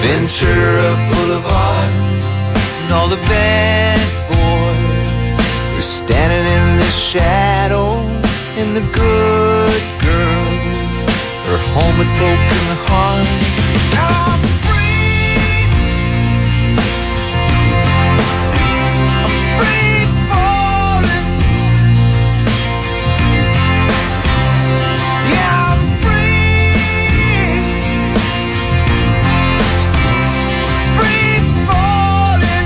Ventura Boulevard, and all the bad boys were standing in the shadows, and the good girls are home with broken hearts. I'm free. I'm free falling. Yeah, I'm free. Free falling.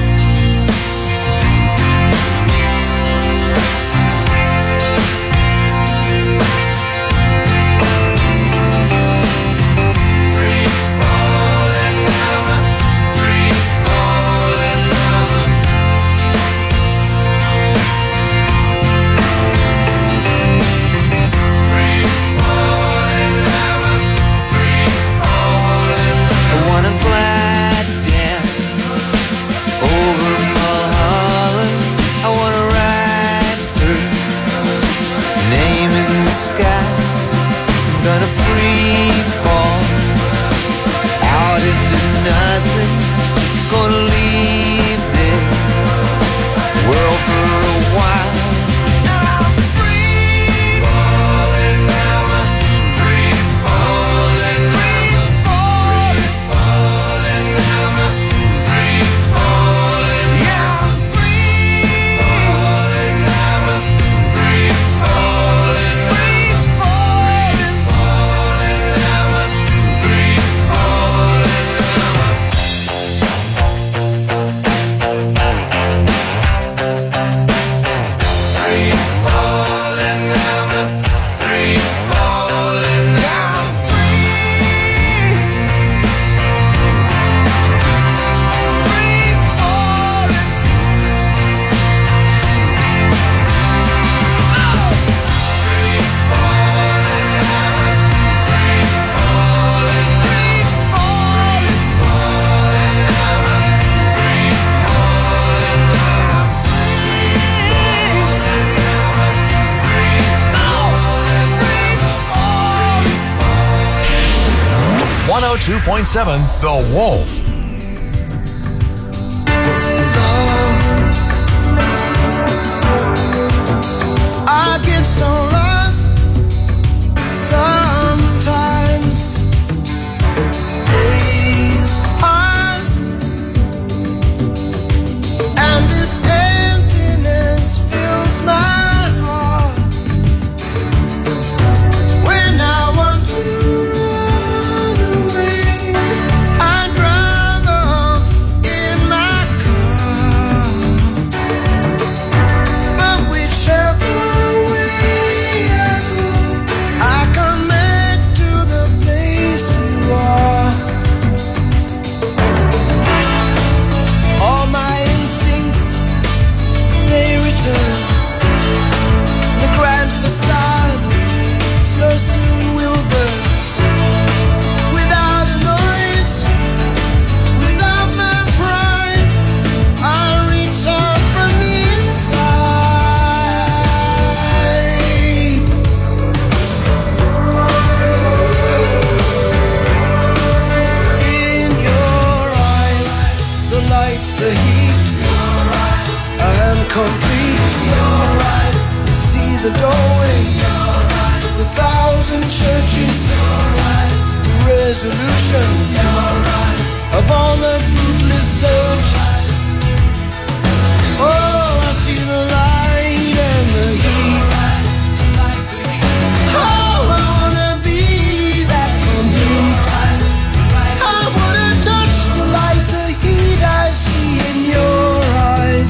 The Wolf. I get so lost sometimes. Days pass and this emptiness fills my heart. When I want to run away, I drive off in my car. But whichever way I go, I come back to the place you are. All my instincts, they return. The grand facade so soon will burn. Without a noise, without my pride, I reach out from the inside. In your eyes, the light, the heat. I am complete. See the doorway. The thousand churches. Resolution of all the fruitless searches. Oh, I see the light and the heat. Oh, I wanna be that complete. I wanna touch the light, the heat I see in your eyes.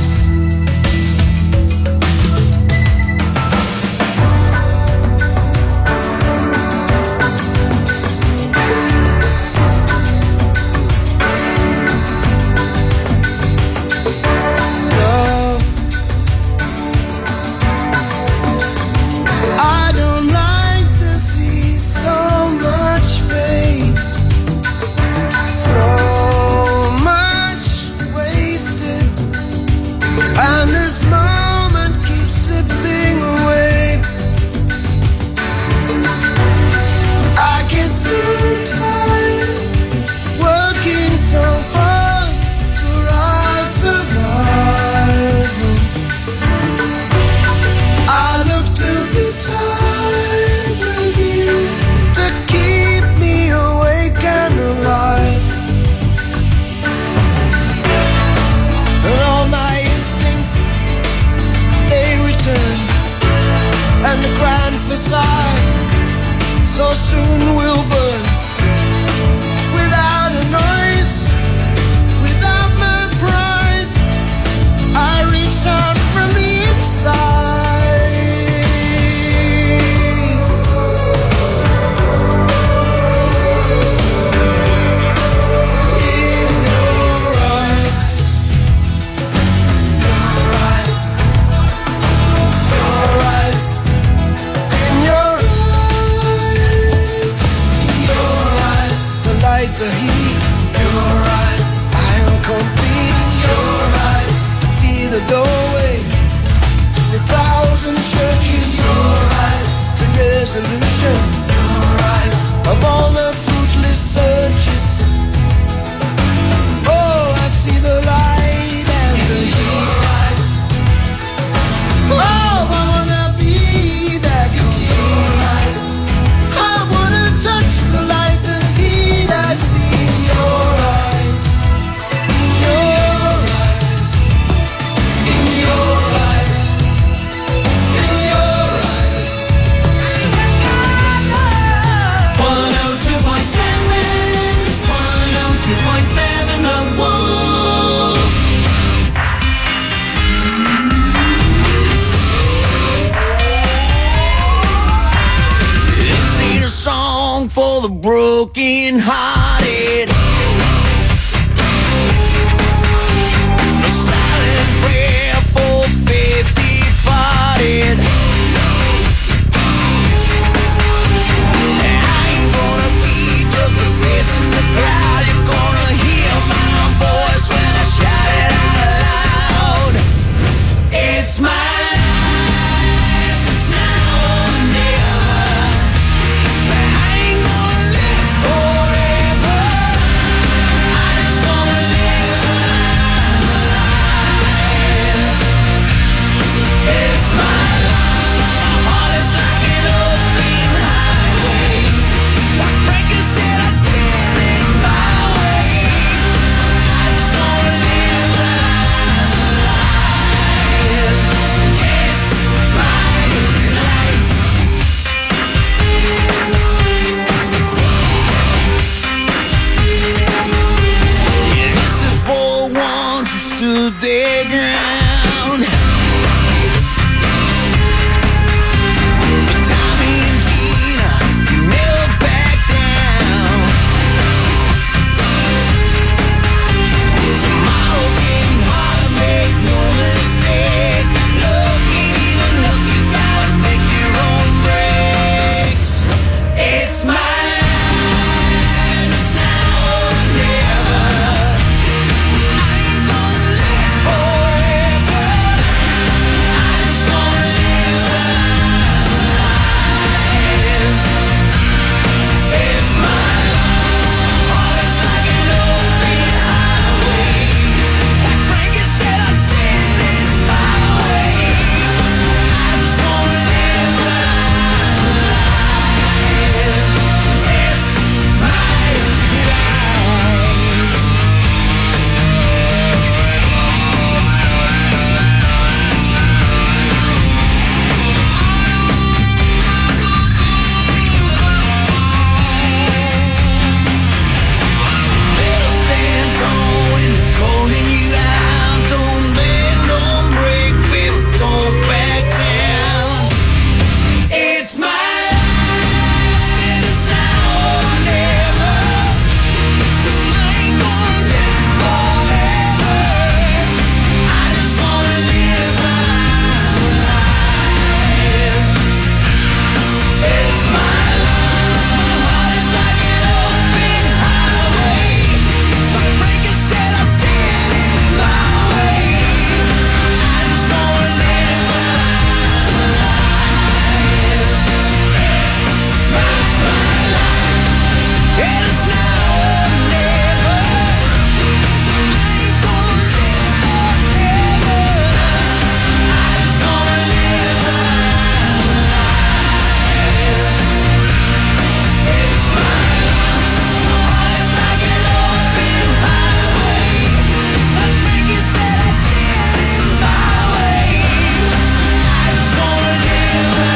light the heat. Your eyes, I am complete. Your eyes, see the doorway. The thousand churches. Your eyes, the resolution. Your eyes, of all the fruitless searches. Oh, I see the light and the heat. Oh, I wanna be that complete. I wanna touch the light, the heat I see in your eyes. In your eyes. In your eyes. In your eyes. 102.7 102.7 The Wolf. This ain't a song for the broken hearted. A silent prayer for faith departed. I ain't gonna be just a face in the crowd. You're gonna hear my voice when I shout it out loud. It's my life, it's now or never. I ain't gonna live forever. I just wanna live my life. It's my life. My heart is like an open highway. Like Frankie said, I did it my way. I just wanna live my life. It's my life. Yeah, this is for the ones who stood their ground. For Tommy and Gina, who never back down. Tomorrow's getting harder, make no mistake. Looking even look, you gotta make your own breaks. It's my life, it's now or never. I ain't gonna live forever. I just wanna live my life. It's my life. My heart is like an open highway. Like Frankie said, I did it my way. I just wanna live my life. 'Cause it's my Better stand tall when they're calling you out. Don't bend, don't break, baby, don't back down. It's my life, and it's now or never. 'Cause I ain't gonna live forever. I just wanna live my life. It's my life. My heart is like an open highway. Like Frankie said, I did it my way. I just wanna live my life. It's my life. And it's now or never. I ain't gonna live forever. I just wanna live my life. It's my life. My heart is like an open highway. Like Frankie said, I did it my way. I just wanna live my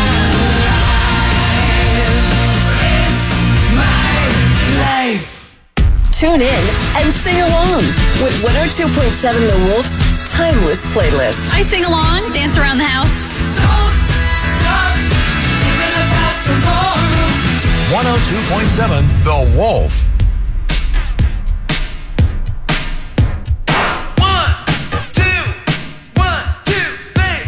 life. It's my life. Tune in and sing along with 102.7 The Wolf's Timeless Playlist. I sing along, dance around the house. Don't stop thinking about tomorrow. 102.7 The Wolf. 1, 2, 1, 2, 3.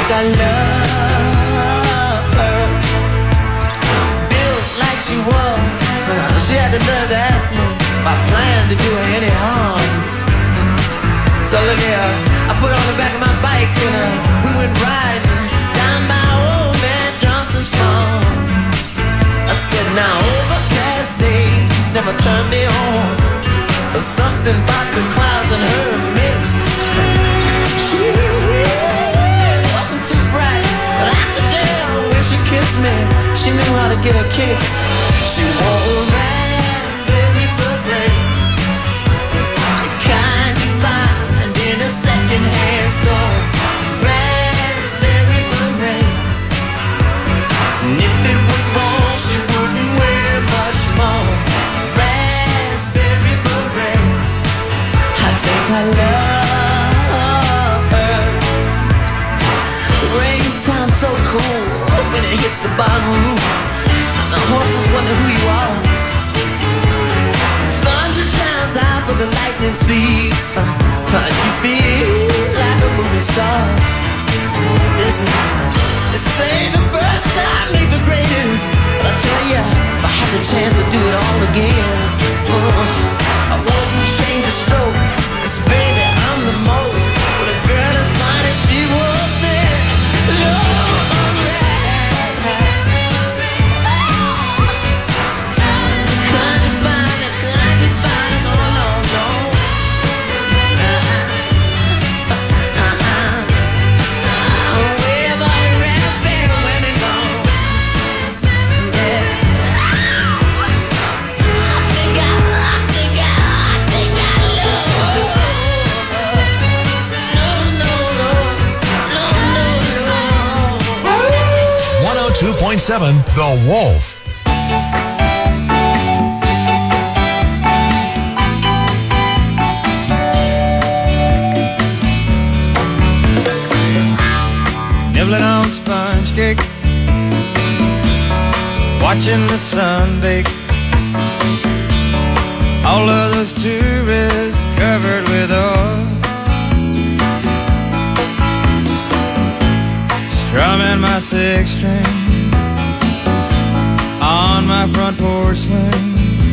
think I love her. Built like she was, she had the nerve to ask me if I planned to do her any harm. So look here, I put her on the back of my bike and we went riding down by old man Johnson's farm. I said, now overcast days never turn me on. There's something about the clouds and her mixed. She wasn't too bright, but I could tell when she kissed me, she knew how to get her kicks. She wore a raspberry beret, the kind you find in a second-hand store. Raspberry beret, and if it was wrong, she wouldn't wear much more. Raspberry beret, I think I love her. The rain sounds so cool when it hits the barn roof. The horses wonder who you are. Thunder drowns out but the lightning sees. You feel like a movie star. Listen, this ain't the first time, ain't the greatest, but I tell ya, if I had the chance to do it all again, I wouldn't change a stroke. 'Cause baby, I'm the most, but a girl as fine as she was then. Lord, .7 The Wolf. Nibbling on sponge cake, watching the sun bake. All of those tourists covered with oil, strumming my six string on my front porch swing.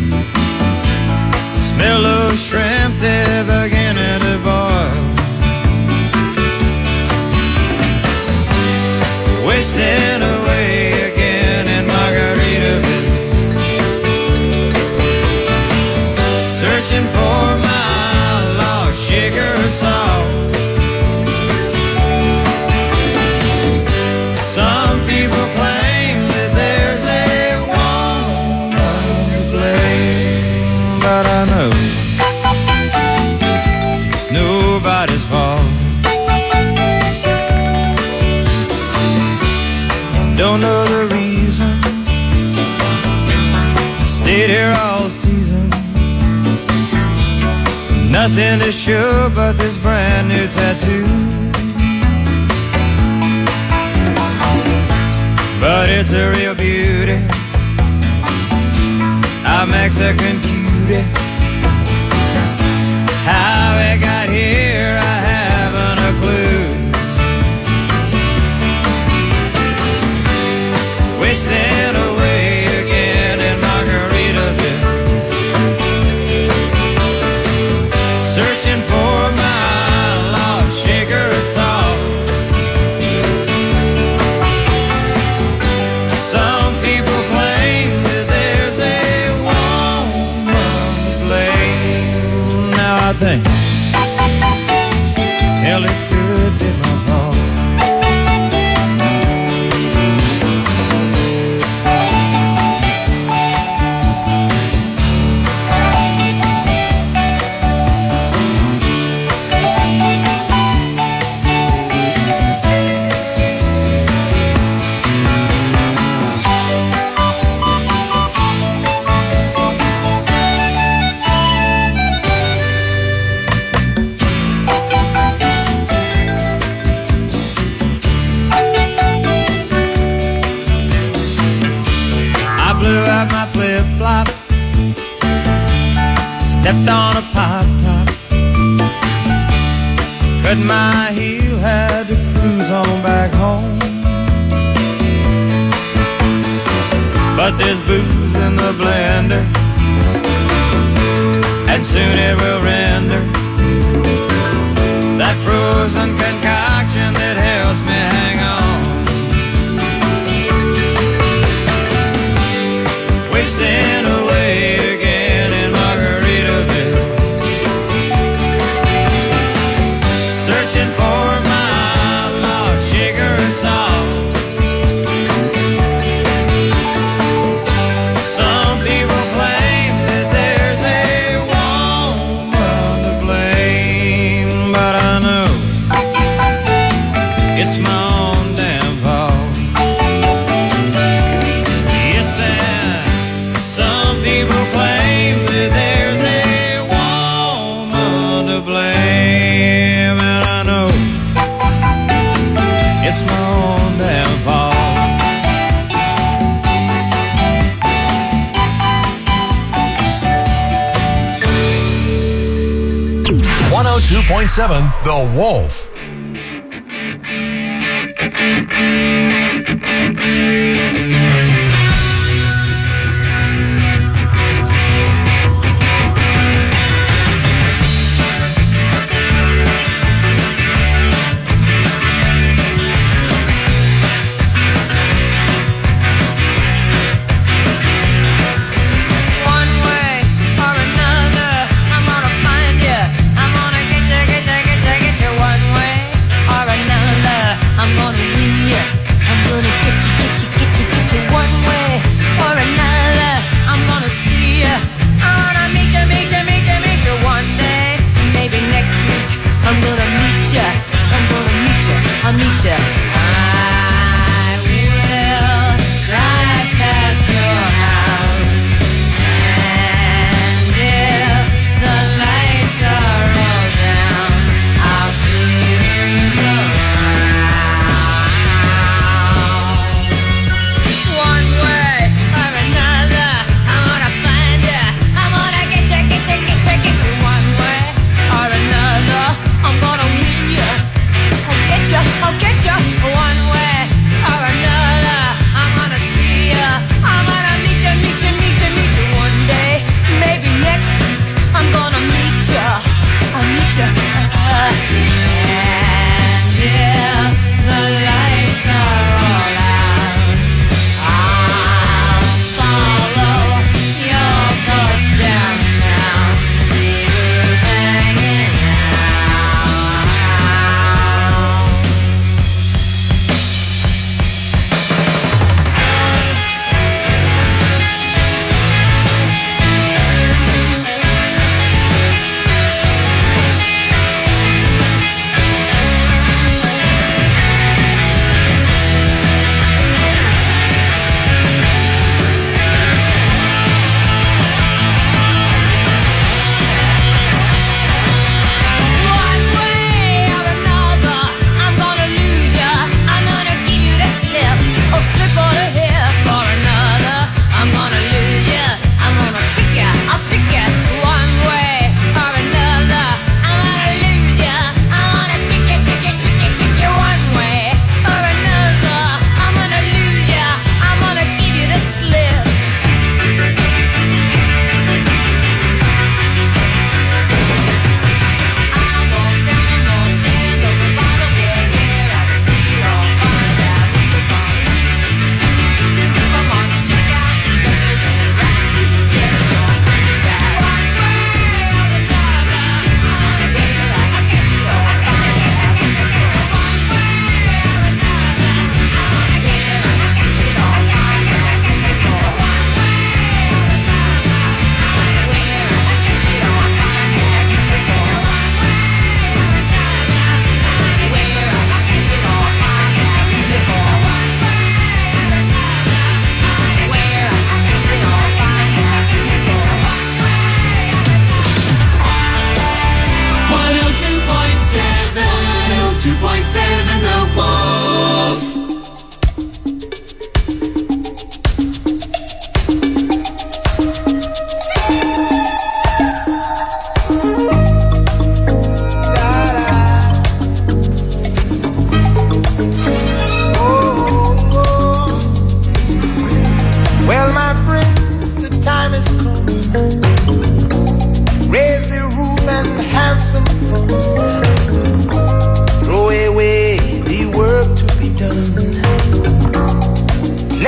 Smell those shrimp, they're beginning to boil. Wasting away again in Margaritaville, searching for my lost sugar salt. Some people claim that there's a woman to blame, but I know it's nobody's fault. Don't know the reason, stayed here all season. Nothing to show but this brand new tattoo. But it's a real beauty, a Mexican cutie. How it got here, I haven't a clue. Wasting away again in Margaritaville, searching for my lost sugar salt. Some people claim that there's a woman to home. But there's booze in the blender, and soon it will render that frozen concoction that helps me hang on. Wasting away again in Margaritaville, searching for my lost sugar and salt. Some people claim that there's a woman to blame, but I know it's my own damn fault. Yes, and some people claim that there's a woman to blame, and I know it's my own damn fault. 102.7 The Wolf. One way or another, I'm gonna find you. I'm gonna get you. One way or another, I'm gonna win you.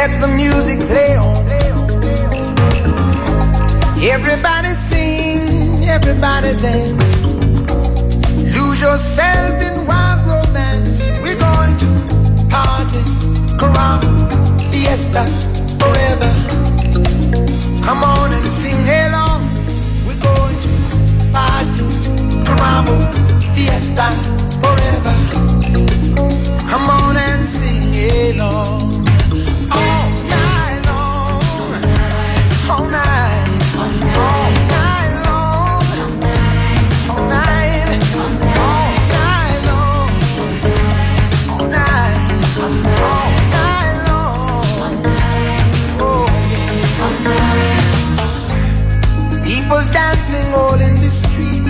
Let the music play on. Everybody sing, everybody dance. Lose yourself in wild romance. We're going to party, caramba, fiesta, forever. Come on and sing along. We're going to party, caramba, fiesta, forever. Come on and sing along. All night long, all night, all night long, all night, all night long, all night, all night long. Oh, yeah. People dancing all in the street.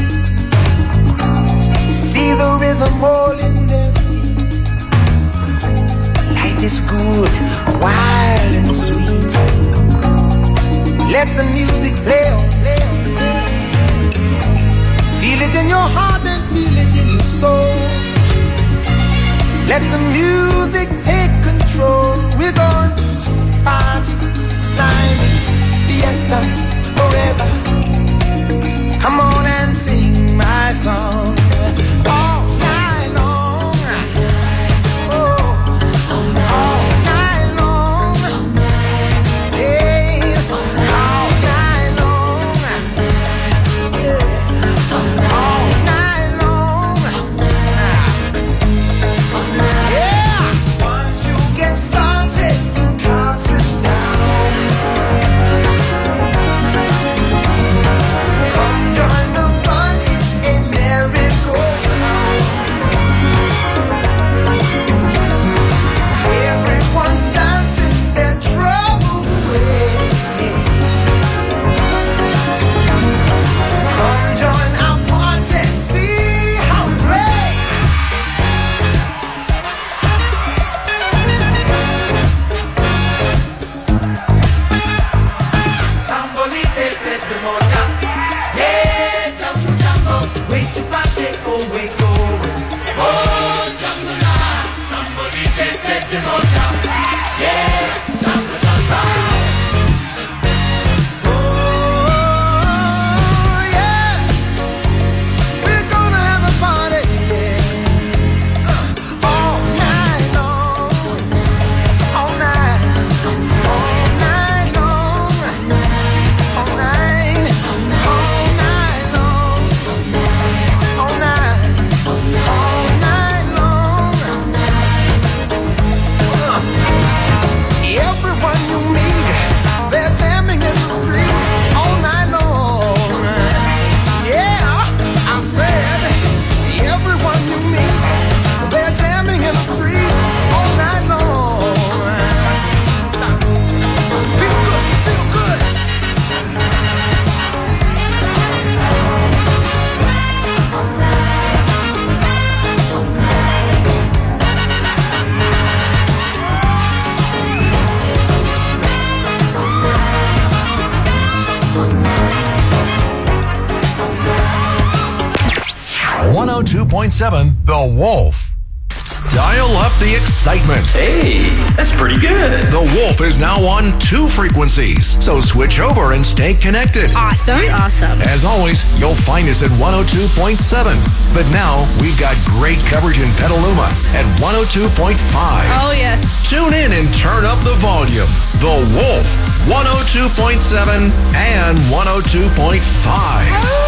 See the rhythm all in their feet. Life is good, wild and sweet. Let the music play on. Feel it in your heart and feel it in your soul. Let the music take control. We're going to party, climbing, fiesta, forever. Come on and sing my song. All night long. Oh, all night long. Yes, all night long. Yeah, all night long. Yeah, once you get started, you can't sit down. Come join the fun, it's a merry-go-round. Everyone's dancing their troubles away. Come join our party, see how we play. Sambolite set the moja. Yeah, jumbo jumbo, way to party, oh we going. Oh, jumbo la, sambolite set the moja. Yeah, jumbo jumbo. Oh yeah, we're gonna have a party. Yeah. All night long, all night, all night long, all night, all night long, all night, all night long. Everyone you meet, they're jamming in the street all night long. Yeah, I said, everyone you meet, they're jamming in the street all night long. Feel good, feel good. .7 The Wolf. Dial up the excitement. Hey, that's pretty good. The Wolf is now on 2 frequencies, so switch over and stay connected. Awesome. As always, you'll find us at 102.7. But now we've got great coverage in Petaluma at 102.5. Oh, yes. Tune in and turn up the volume. The Wolf, 102.7 and 102.5.